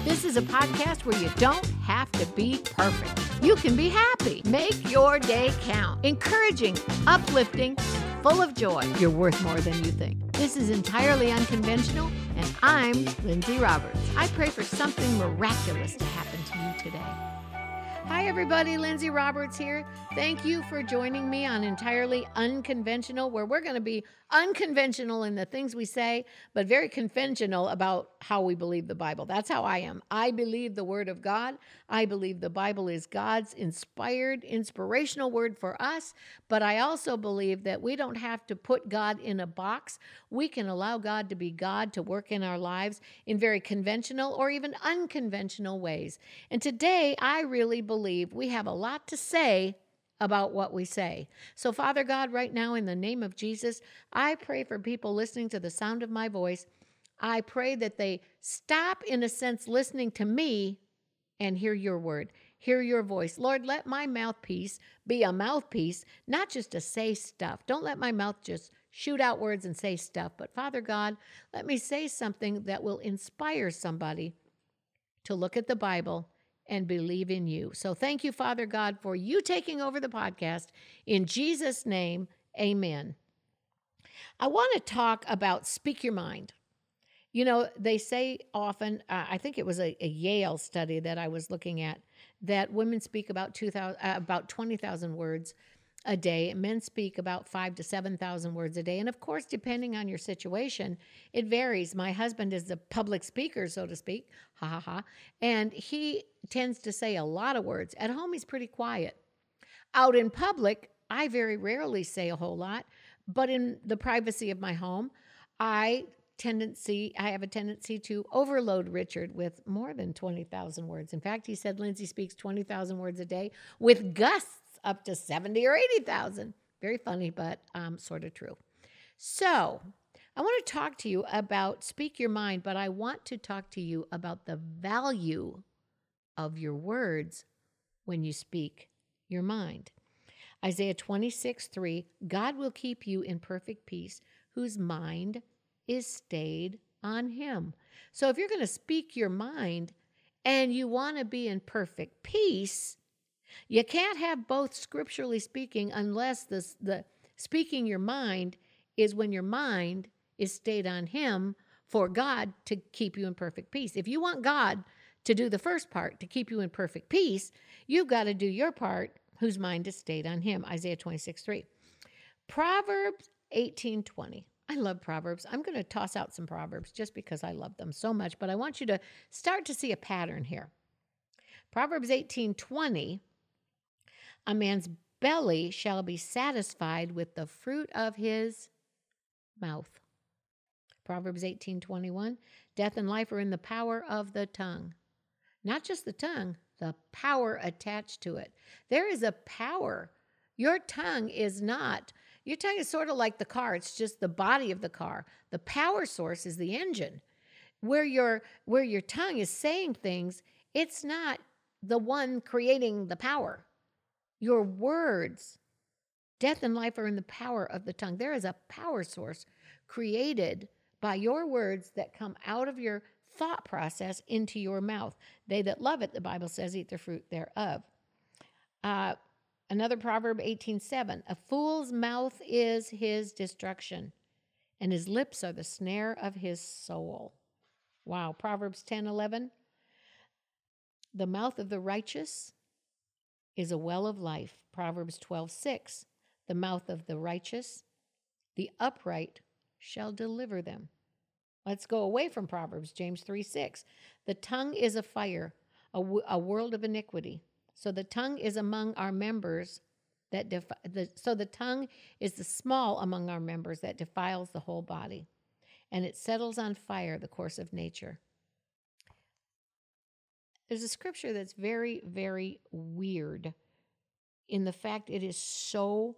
This is a podcast where you don't have to be perfect. You can be happy. Make your day count. Encouraging, uplifting, and full of joy. You're worth more than you think. This is Entirely Unconventional, and I'm Lindsay Roberts. I pray for something miraculous to happen to you today. Hi, everybody. Lindsay Roberts here. Thank you for joining me on Entirely Unconventional, where we're going to be unconventional in the things we say, but very conventional about how we believe the Bible. That's how I am. I believe the Word of God. I believe the Bible is God's inspired, inspirational word for us, but I also believe that we don't have to put God in a box. We can allow God to be God, to work in our lives in very conventional or even unconventional ways. And today, I really believe we have a lot to say about what we say. So, Father God, right now, in the name of Jesus, I pray for people listening to the sound of my voice. I pray that they stop, in a sense, listening to me and hear your word, hear your voice. Lord, let my mouthpiece be a mouthpiece, not just to say stuff. Don't let my mouth just shoot out words and say stuff. But Father God, let me say something that will inspire somebody to look at the Bible and believe in you. So thank you, Father God, for you taking over the podcast. In Jesus' name, amen. I want to talk about speak your mind. You know, they say often, I think it was a Yale study that I was looking at, that women speak about 20,000 words a day. Men speak about 5,000 to 7,000 words a day. And of course, depending on your situation, it varies. My husband is the public speaker, so to speak, and he tends to say a lot of words. At home, he's pretty quiet. Out in public, I very rarely say a whole lot, but in the privacy of my home, I have a tendency to overload Richard with more than 20,000 words. In fact, he said Lindsay speaks 20,000 words a day with gusts up to 70 or 80,000. Very funny, but sort of true. So I want to talk to you about speak your mind, but I want to talk to you about the value of your words when you speak your mind. Isaiah 26:3, God will keep you in perfect peace, whose mind is stayed on him. So if you're going to speak your mind and you want to be in perfect peace, you can't have both scripturally speaking unless the speaking your mind is when your mind is stayed on him for God to keep you in perfect peace. If you want God to do the first part, to keep you in perfect peace, you've got to do your part, whose mind is stayed on him. Isaiah 26:3. Proverbs 18:20. I love Proverbs. I'm going to toss out some Proverbs just because I love them so much, but I want you to start to see a pattern here. Proverbs 18:20, a man's belly shall be satisfied with the fruit of his mouth. Proverbs 18:21, death and life are in the power of the tongue. Not just the tongue, the power attached to it. There is a power. Your tongue is sort of like the car. It's just the body of the car. The power source is the engine. Where your tongue is saying things, it's not the one creating the power. Your words, death and life are in the power of the tongue. There is a power source created by your words that come out of your thought process into your mouth. They that love it, the Bible says, eat the fruit thereof. Another Proverb 18:7, a fool's mouth is his destruction, and his lips are the snare of his soul. Wow. Proverbs 10:11, the mouth of the righteous is a well of life. Proverbs 12:6, the mouth of the righteous, the upright shall deliver them. Let's go away from Proverbs. James 3:6, the tongue is a fire, a world of iniquity. So the tongue is among our members so the tongue is the small among our members that defiles the whole body, and it settles on fire the course of nature. There's a scripture that's very, very weird in the fact it is so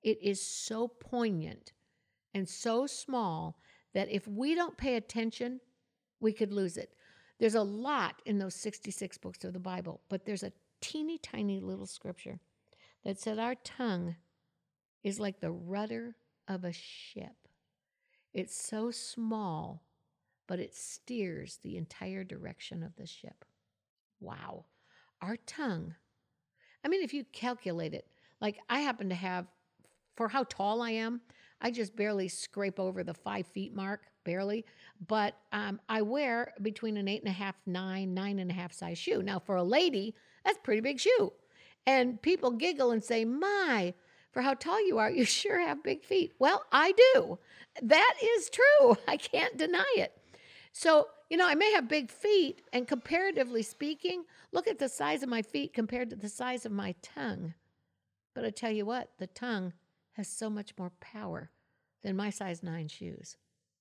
poignant and so small that if we don't pay attention, we could lose it. There's a lot in those 66 books of the Bible, but there's a teeny tiny little scripture that said our tongue is like the rudder of a ship. It's so small, but it steers the entire direction of the ship. Wow. Our tongue. I mean, if you calculate it, like I happen to have, for how tall I am, I just barely scrape over the 5 feet mark, barely. But I wear between an 8.5, 9.5 size shoe. Now, for a lady, that's a pretty big shoe. And people giggle and say, my, for how tall you are, you sure have big feet. Well, I do. That is true. I can't deny it. So, I may have big feet, and comparatively speaking, look at the size of my feet compared to the size of my tongue. But I tell you what, the tongue has so much more power than my size 9 shoes.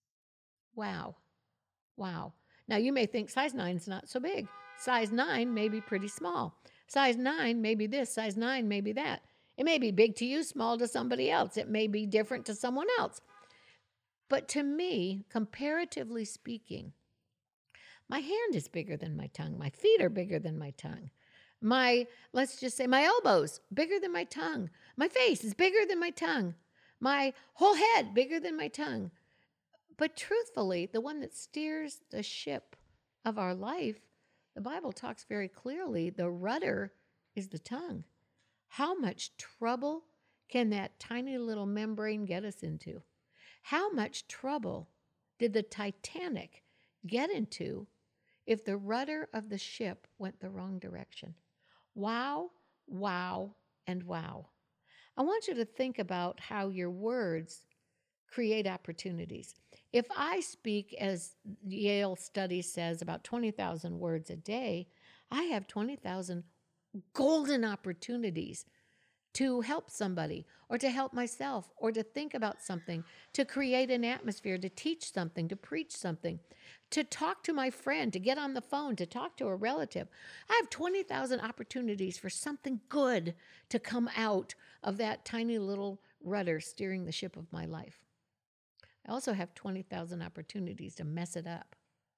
Wow. Wow. Now, you may think size 9 is not so big. Size 9 may be pretty small. Size 9 may be this, size 9 may be that. It may be big to you, small to somebody else. It may be different to someone else. But to me, comparatively speaking, my hand is bigger than my tongue. My feet are bigger than my tongue. Let's just say my elbows, bigger than my tongue. My face is bigger than my tongue. My whole head, bigger than my tongue. But truthfully, the one that steers the ship of our life, the Bible talks very clearly, the rudder is the tongue. How much trouble can that tiny little membrane get us into? How much trouble did the Titanic get into if the rudder of the ship went the wrong direction? Wow, wow, and wow. I want you to think about how your words create opportunities. If I speak, as Yale study says, about 20,000 words a day, I have 20,000 golden opportunities to help somebody or to help myself or to think about something, to create an atmosphere, to teach something, to preach something, to talk to my friend, to get on the phone, to talk to a relative. I have 20,000 opportunities for something good to come out of that tiny little rudder steering the ship of my life. I also have 20,000 opportunities to mess it up.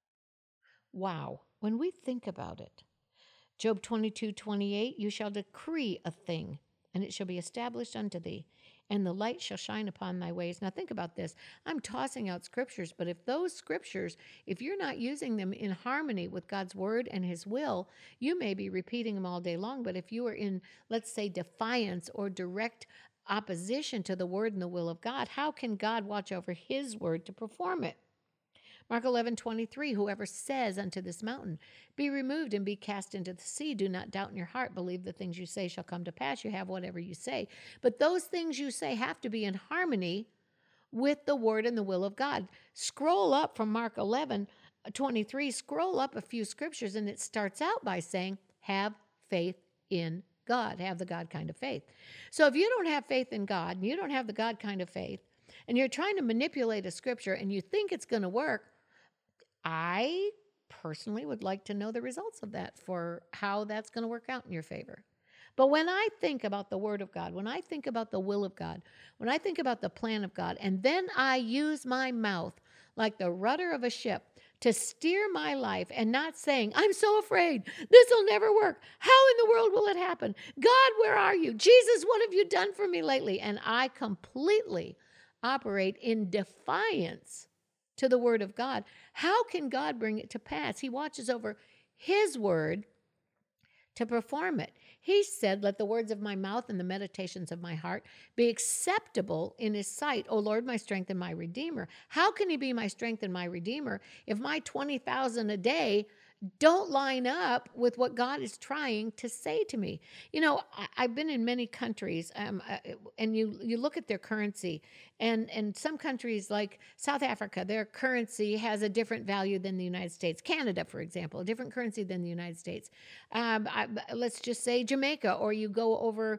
Wow. When we think about it, Job 22:28, you shall decree a thing, and it shall be established unto thee, and the light shall shine upon thy ways. Now think about this. I'm tossing out scriptures, but if those scriptures, if you're not using them in harmony with God's word and his will, you may be repeating them all day long. But if you are in, let's say, defiance or direct opposition to the word and the will of God, how can God watch over his word to perform it? Mark 11:23, whoever says unto this mountain, be removed and be cast into the sea, do not doubt in your heart, believe the things you say shall come to pass. You have whatever you say. But those things you say have to be in harmony with the word and the will of God. Scroll up from Mark 11:23, scroll up a few scriptures, and it starts out by saying, have faith in God, have the God kind of faith. So if you don't have faith in God, and you don't have the God kind of faith, and you're trying to manipulate a scripture and you think it's going to work, I personally would like to know the results of that for how that's going to work out in your favor. But when I think about the word of God, when I think about the will of God, when I think about the plan of God, and then I use my mouth like the rudder of a ship to steer my life and not saying, I'm so afraid, this will never work. How in the world will it happen? God, where are you? Jesus, what have you done for me lately? And I completely operate in defiance to the word of God. How can God bring it to pass? He watches over his word to perform it. He said, let the words of my mouth and the meditations of my heart be acceptable in his sight. O Lord, my strength and my redeemer. How can he be my strength and my redeemer if my 20,000 a day don't line up with what God is trying to say to me? I've been in many countries, and you look at their currency, and some countries like South Africa, their currency has a different value than the United States. Canada, for example, a different currency than the United States. Let's just say Jamaica, or you go over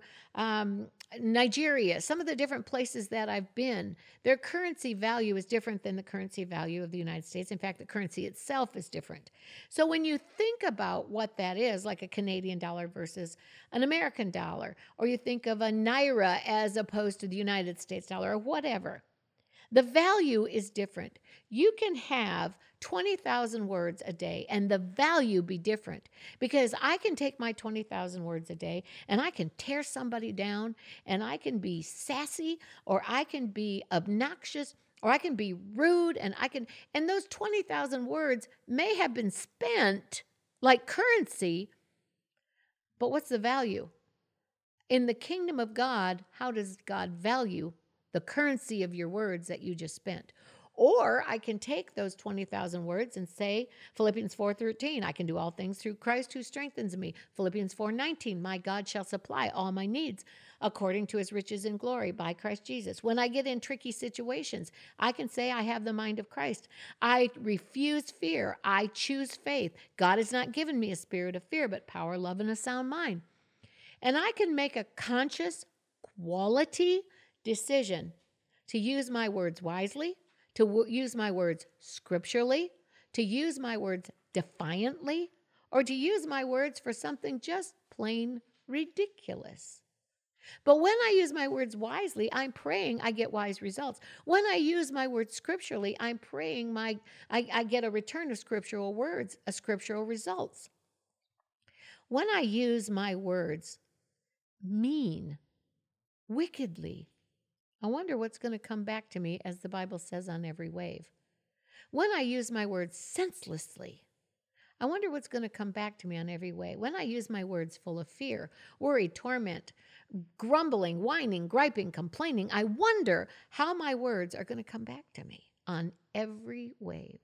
Nigeria, some of the different places that I've been, their currency value is different than the currency value of the United States. In fact, the currency itself is different. So when you think about what that is, like a Canadian dollar versus an American dollar, or you think of a Naira as opposed to the United States dollar, or whatever, the value is different. You can have 20,000 words a day and the value be different, because I can take my 20,000 words a day and I can tear somebody down, and I can be sassy, or I can be obnoxious, or I can be rude, and those 20,000 words may have been spent like currency, but what's the value? In the kingdom of God, how does God value the currency of your words that you just spent? Or I can take those 20,000 words and say, Philippians 4:13, I can do all things through Christ who strengthens me. Philippians 4:19, my God shall supply all my needs according to his riches in glory by Christ Jesus. When I get in tricky situations, I can say I have the mind of Christ. I refuse fear. I choose faith. God has not given me a spirit of fear, but power, love, and a sound mind. And I can make a conscious quality decision to use my words wisely, to use my words scripturally, to use my words defiantly, or to use my words for something just plain ridiculous. But when I use my words wisely, I'm praying I get wise results. When I use my words scripturally, I'm praying I get a return of scriptural words, scriptural results. When I use my words wickedly, I wonder what's going to come back to me, as the Bible says, on every wave. When I use my words senselessly, I wonder what's going to come back to me on every way. When I use my words full of fear, worry, torment, grumbling, whining, griping, complaining, I wonder how my words are going to come back to me on every wave.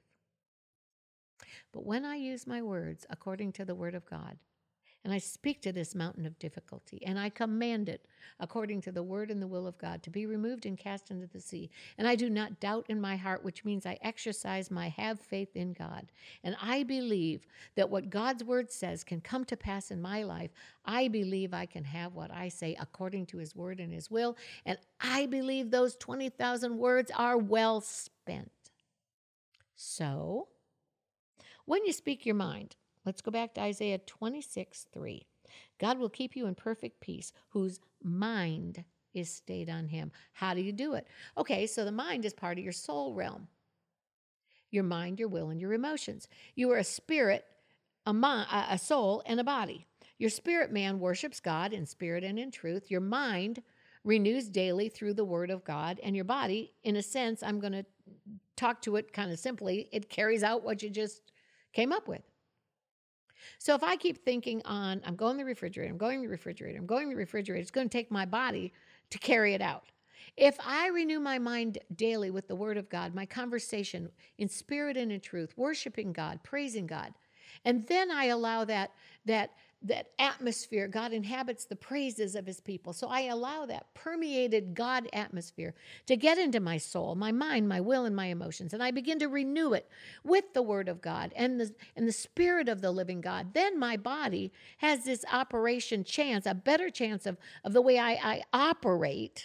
But when I use my words according to the word of God, and I speak to this mountain of difficulty, and I command it, according to the word and the will of God, to be removed and cast into the sea. And I do not doubt in my heart, which means I exercise my have faith in God. And I believe that what God's word says can come to pass in my life. I believe I can have what I say according to his word and his will. And I believe those 20,000 words are well spent. So, when you speak your mind, let's go back to Isaiah 26:3. God will keep you in perfect peace, whose mind is stayed on him. How do you do it? Okay, so the mind is part of your soul realm. Your mind, your will, and your emotions. You are a spirit, a soul, and a body. Your spirit man worships God in spirit and in truth. Your mind renews daily through the word of God. And your body, in a sense, I'm going to talk to it kind of simply, it carries out what you just came up with. So if I keep thinking I'm going to the refrigerator, it's going to take my body to carry it out. If I renew my mind daily with the word of God, my conversation in spirit and in truth, worshiping God, praising God, and then I allow that atmosphere, God inhabits the praises of his people. So I allow that permeated God atmosphere to get into my soul, my mind, my will, and my emotions. And I begin to renew it with the word of God and the spirit of the living God. Then my body has this a better chance of the way I operate,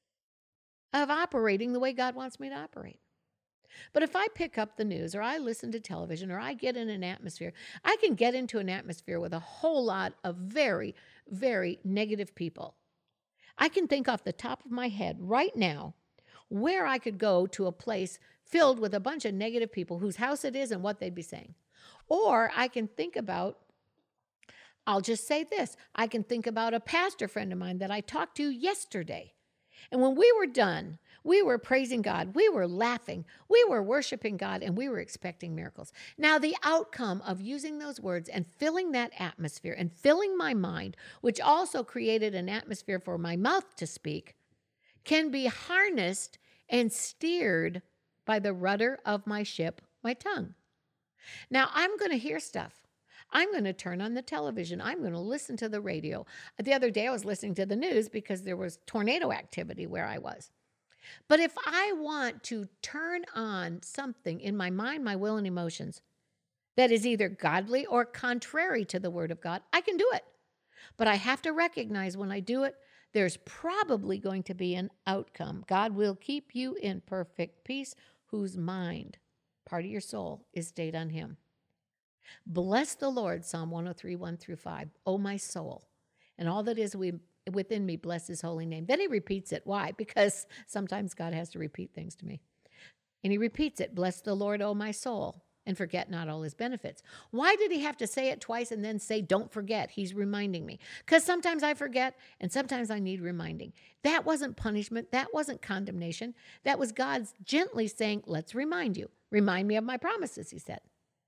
of operating the way God wants me to operate. But if I pick up the news, or I listen to television, or I get in an atmosphere, I can get into an atmosphere with a whole lot of very, very negative people. I can think off the top of my head right now where I could go to a place filled with a bunch of negative people whose house it is and what they'd be saying. Or I can think about, I'll just say this, I can think about a pastor friend of mine that I talked to yesterday. And when we were done, we were praising God, we were laughing, we were worshiping God, and we were expecting miracles. Now, the outcome of using those words and filling that atmosphere and filling my mind, which also created an atmosphere for my mouth to speak, can be harnessed and steered by the rudder of my ship, my tongue. Now, I'm going to hear stuff. I'm going to turn on the television. I'm going to listen to the radio. The other day I was listening to the news because there was tornado activity where I was. But if I want to turn on something in my mind, my will, and emotions that is either godly or contrary to the word of God, I can do it. But I have to recognize when I do it, there's probably going to be an outcome. God will keep you in perfect peace, whose mind, part of your soul, is stayed on him. Bless the Lord, Psalm 103, 1-5, O my soul, and all that is within me, bless his holy name. Then he repeats it. Why? Because sometimes God has to repeat things to me. And he repeats it, bless the Lord, O my soul. and forget not all his benefits. Why did he have to say it twice and then say, don't forget? He's reminding me. Because sometimes I forget and sometimes I need reminding. That wasn't punishment. That wasn't condemnation. That was God gently saying, let's remind you. Remind me of my promises, he said.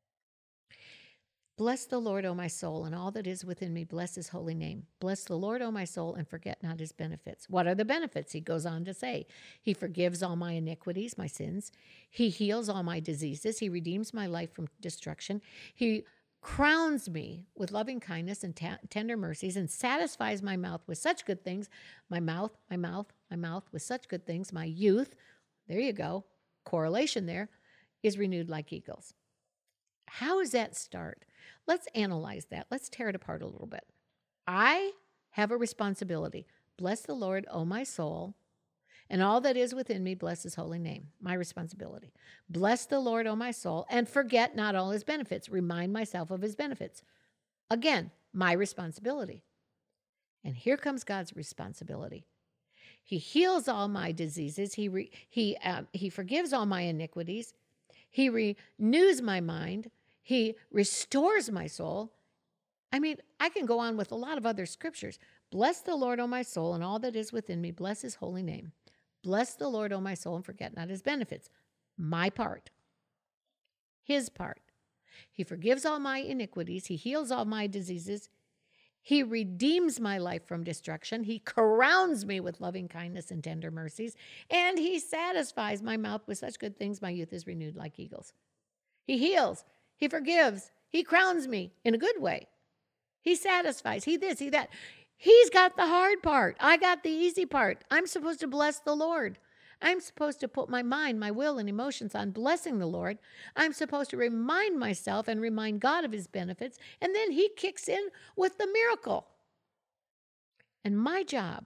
Bless the Lord, O my soul, and all that is within me. Bless his holy name. Bless the Lord, O my soul, and forget not his benefits. What are the benefits? He goes on to say, he forgives all my iniquities, my sins. He heals all my diseases. He redeems my life from destruction. He crowns me with loving kindness and tender mercies and satisfies my mouth with such good things. My mouth with such good things. My youth, there you go, correlation there, is renewed like eagles. How does that start? Let's analyze that. Let's tear it apart a little bit. I have a responsibility. Bless the Lord, O my soul, and all that is within me, bless his holy name. My responsibility. Bless the Lord, O my soul, and forget not all his benefits. Remind myself of his benefits. Again, my responsibility. And here comes God's responsibility. He heals all my diseases. He forgives all my iniquities. He renews my mind. He restores my soul. I mean, I can go on with a lot of other scriptures. Bless the Lord, O my soul, and all that is within me. Bless his holy name. Bless the Lord, O my soul, and forget not his benefits. My part. His part. He forgives all my iniquities. He heals all my diseases. He redeems my life from destruction. He crowns me with loving kindness and tender mercies. And he satisfies my mouth with such good things. My youth is renewed like eagles. He heals. He forgives. He crowns me in a good way. He satisfies. He this, he that. He's got the hard part. I got the easy part. I'm supposed to bless the Lord. I'm supposed to put my mind, my will, and emotions on blessing the Lord. I'm supposed to remind myself and remind God of his benefits, and then he kicks in with the miracle. And my job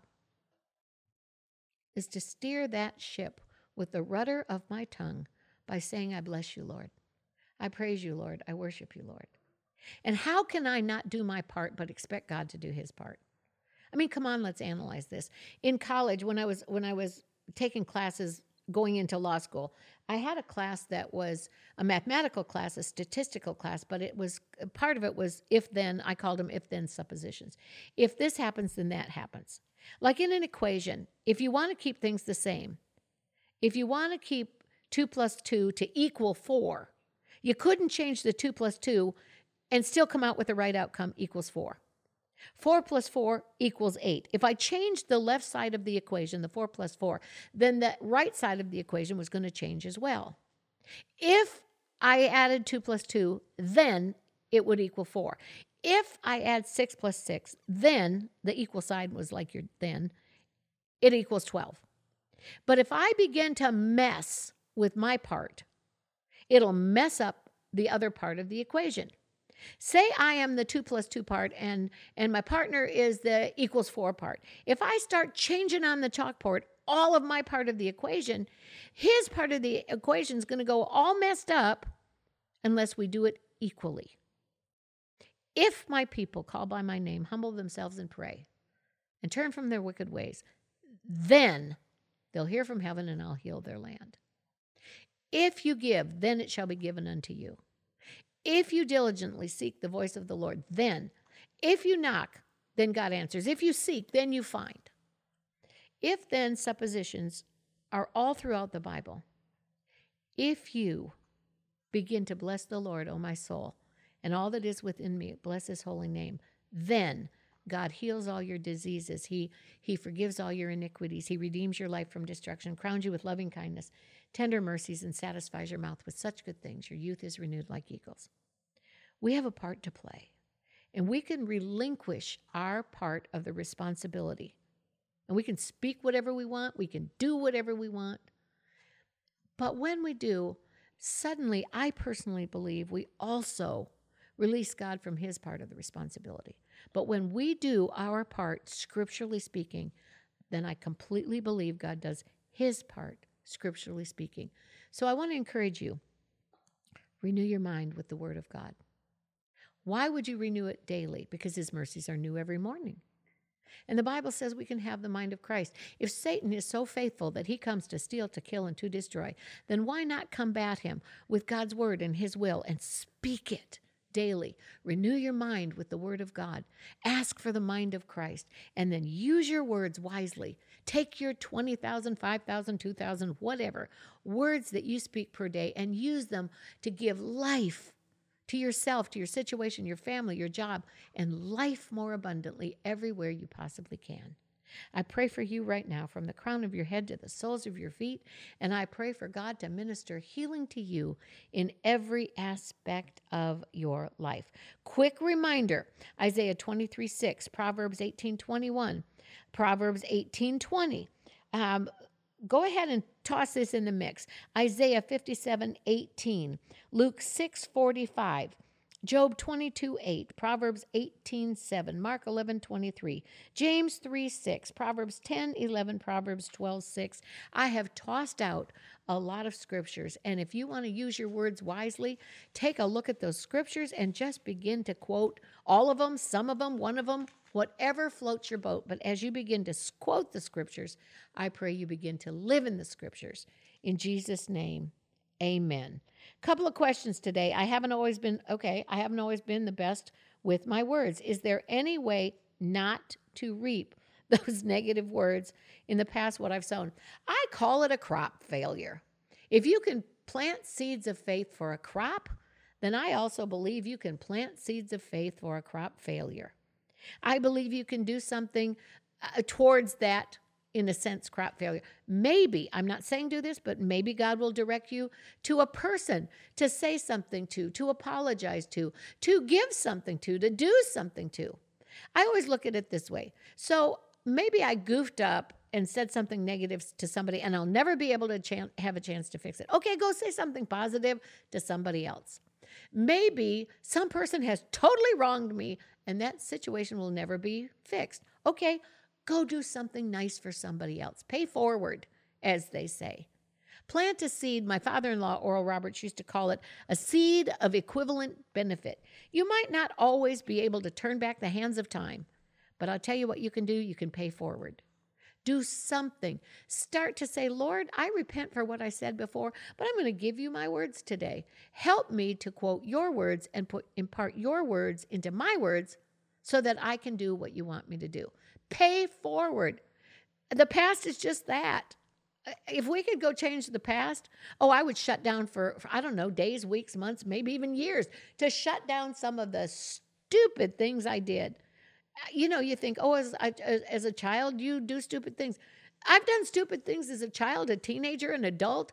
is to steer that ship with the rudder of my tongue by saying, I bless you, Lord. I praise you, Lord. I worship you, Lord. And how can I not do my part but expect God to do his part? I mean, come on, let's analyze this. In college, when I was taking classes going into law school, I had a class that was a mathematical class, a statistical class, but it was part of it was if-then. I called them if-then suppositions. If this happens, then that happens. Like in an equation, if you want to keep things the same, if you want to keep 2 plus 2 to equal 4, you couldn't change the 2 plus 2 and still come out with the right outcome equals 4. 4 plus 4 equals 8. If I changed the left side of the equation, the 4 plus 4, then the right side of the equation was going to change as well. If I added 2 plus 2, then it would equal 4. If I add 6 plus 6, then the equal sign was like your then, it equals 12. But if I begin to mess with my part, it'll mess up the other part of the equation. Say I am the 2 plus 2 part and my partner is the equals 4 part. If I start changing on the chalkboard all of my part of the equation, his part of the equation is going to go all messed up unless we do it equally. If my people called by my name humble themselves and pray and turn from their wicked ways, then they'll hear from heaven and I'll heal their land. If you give, then it shall be given unto you. If you diligently seek the voice of the Lord, then. If you knock, then God answers. If you seek, then you find. If then suppositions are all throughout the Bible. If you begin to bless the Lord, O my soul, and all that is within me, bless his holy name, then God heals all your diseases. He forgives all your iniquities. He redeems your life from destruction, crowns you with loving kindness, tender mercies, and satisfies your mouth with such good things. Your youth is renewed like eagles. We have a part to play, and we can relinquish our part of the responsibility. And we can speak whatever we want. We can do whatever we want. But when we do, suddenly, I personally believe we also release God from his part of the responsibility. But when we do our part, scripturally speaking, then I completely believe God does his part, scripturally speaking. So I want to encourage you, renew your mind with the word of God. Why would you renew it daily? Because his mercies are new every morning. And the Bible says we can have the mind of Christ. If Satan is so faithful that he comes to steal, to kill, and to destroy, then why not combat him with God's word and his will and speak it daily? Renew your mind with the word of God. Ask for the mind of Christ, and then use your words wisely. Take your 20,000, 5,000, 2,000, whatever words that you speak per day and use them to give life to yourself, to your situation, your family, your job, and life more abundantly everywhere you possibly can. I pray for you right now from the crown of your head to the soles of your feet, and I pray for God to minister healing to you in every aspect of your life. Quick reminder, Isaiah 23:6, Proverbs 18:21, Proverbs 18:20. Go ahead and toss this in the mix. Isaiah 57:18, Luke 6:45, Job 22:8, Proverbs 18:7, Mark 11:23, James 3:6, Proverbs 10:11, Proverbs 12:6. I have tossed out a lot of scriptures, and if you want to use your words wisely, take a look at those scriptures and just begin to quote all of them, some of them, one of them, whatever floats your boat. But as you begin to quote the scriptures, I pray you begin to live in the scriptures. In Jesus' name, amen. Couple of questions today. I haven't always been the best with my words. Is there any way not to reap those negative words in the past, what I've sown? I call it a crop failure. If you can plant seeds of faith for a crop, then I also believe you can plant seeds of faith for a crop failure. I believe you can do something towards that, in a sense, crop failure. Maybe, I'm not saying do this, but maybe God will direct you to a person to say something to apologize to give something to do something to. I always look at it this way. So maybe I goofed up and said something negative to somebody, and I'll never be able to have a chance to fix it. Okay, go say something positive to somebody else. Maybe some person has totally wronged me, and that situation will never be fixed. Okay, go do something nice for somebody else. Pay forward, as they say. Plant a seed. My father-in-law, Oral Roberts, used to call it a seed of equivalent benefit. You might not always be able to turn back the hands of time, but I'll tell you what you can do. You can pay forward. Do something. Start to say, Lord, I repent for what I said before, but I'm going to give you my words today. Help me to quote your words and impart your words into my words so that I can do what you want me to do. Pay forward. The past is just that. If we could go change the past, I would shut down for I don't know, days, weeks, months, maybe even years, to shut down some of the stupid things I did. You think, as a child, you do stupid things. I've done stupid things as a child, a teenager, an adult.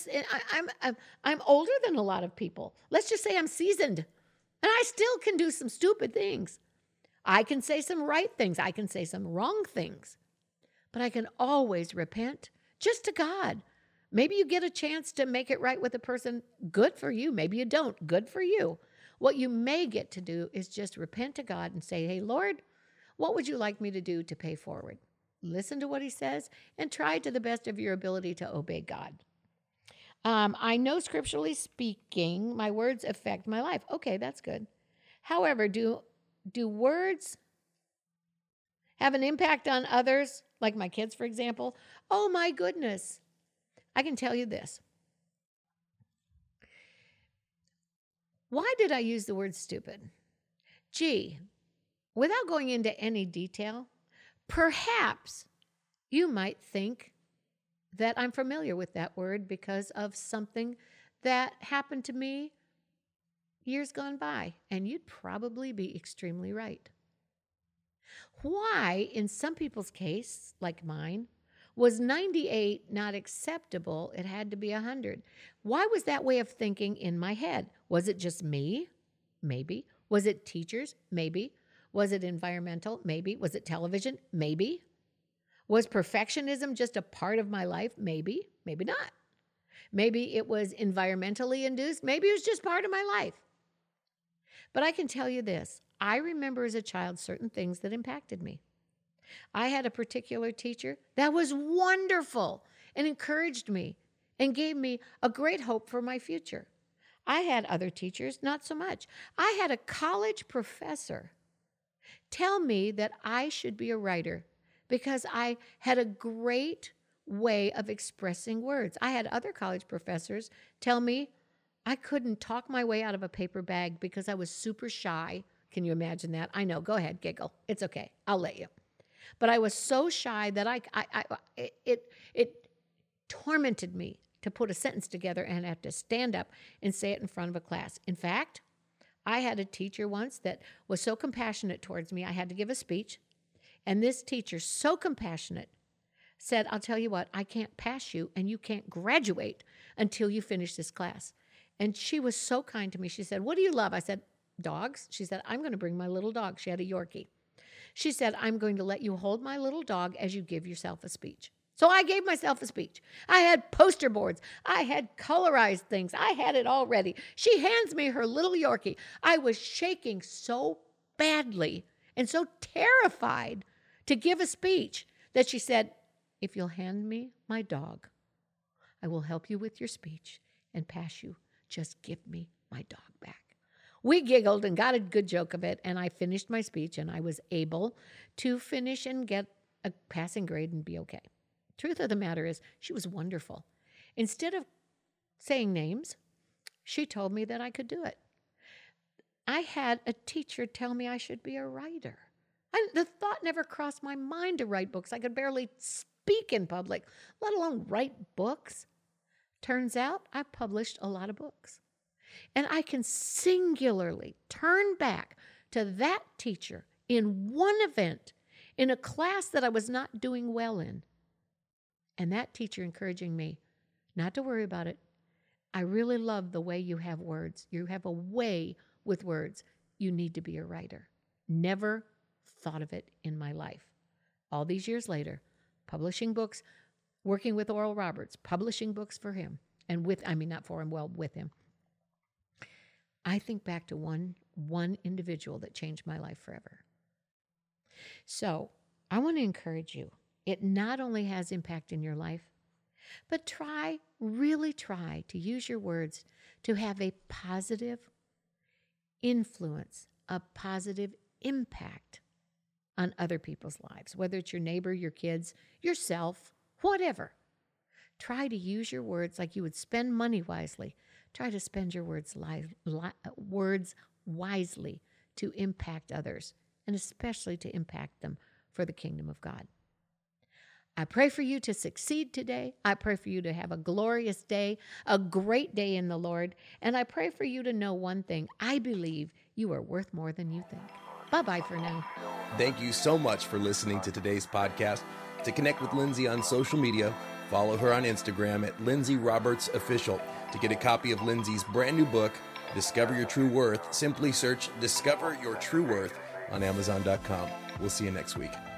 I'm older than a lot of people. Let's just say I'm seasoned, and I still can do some stupid things. I can say some right things. I can say some wrong things, but I can always repent just to God. Maybe you get a chance to make it right with a person. Good for you. Maybe you don't. Good for you. What you may get to do is just repent to God and say, hey, Lord, what would you like me to do to pay forward? Listen to what he says and try to the best of your ability to obey God. I know scripturally speaking, my words affect my life. Okay, that's good. However, do words have an impact on others? Like my kids, for example? Oh my goodness. I can tell you this. Why did I use the word stupid? Gee, without going into any detail, perhaps you might think that I'm familiar with that word because of something that happened to me years gone by, and you'd probably be extremely right. Why, in some people's case, like mine, was 98 not acceptable? It had to be 100. Why was that way of thinking in my head? Was it just me? Maybe. Was it teachers? Maybe. Was it environmental? Maybe. Was it television? Maybe. Was perfectionism just a part of my life? Maybe. Maybe not. Maybe it was environmentally induced. Maybe it was just part of my life. But I can tell you this. I remember as a child certain things that impacted me. I had a particular teacher that was wonderful and encouraged me and gave me a great hope for my future. I had other teachers, not so much. I had a college professor tell me that I should be a writer because I had a great way of expressing words. I had other college professors tell me I couldn't talk my way out of a paper bag because I was super shy. Can you imagine that? I know. Go ahead, giggle. It's okay. I'll let you. But I was so shy that it tormented me to put a sentence together and have to stand up and say it in front of a class. In fact, I had a teacher once that was so compassionate towards me, I had to give a speech. And this teacher, so compassionate, said, I'll tell you what, I can't pass you and you can't graduate until you finish this class. And she was so kind to me. She said, what do you love? I said, dogs. She said, I'm going to bring my little dog. She had a Yorkie. She said, I'm going to let you hold my little dog as you give yourself a speech. So I gave myself a speech. I had poster boards. I had colorized things. I had it all ready. She hands me her little Yorkie. I was shaking so badly and so terrified to give a speech that she said, if you'll hand me my dog, I will help you with your speech and pass you. Just give me my dog back. We giggled and got a good joke of it, and I finished my speech, and I was able to finish and get a passing grade and be okay. Truth of the matter is, she was wonderful. Instead of saying names, she told me that I could do it. I had a teacher tell me I should be a writer. The thought never crossed my mind to write books. I could barely speak in public, let alone write books. Turns out I published a lot of books. And I can singularly turn back to that teacher in one event, in a class that I was not doing well in. And that teacher encouraging me not to worry about it. I really love the way you have words. You have a way with words. You need to be a writer. Never thought of it in my life. All these years later, publishing books, working with Oral Roberts, publishing books for him, and with him. I think back to one individual that changed my life forever. So I want to encourage you. It not only has impact in your life, but really try to use your words to have a positive influence, a positive impact on other people's lives, whether it's your neighbor, your kids, yourself, whatever. Try to use your words like you would spend money wisely. Try to spend your words wisely to impact others, and especially to impact them for the kingdom of God. I pray for you to succeed today. I pray for you to have a glorious day, a great day in the Lord. And I pray for you to know one thing. I believe you are worth more than you think. Bye-bye for now. Thank you so much for listening to today's podcast. To connect with Lindsay on social media, follow her on Instagram at Lindsay Roberts Official. To get a copy of Lindsay's brand new book, Discover Your True Worth, simply search Discover Your True Worth on Amazon.com. We'll see you next week.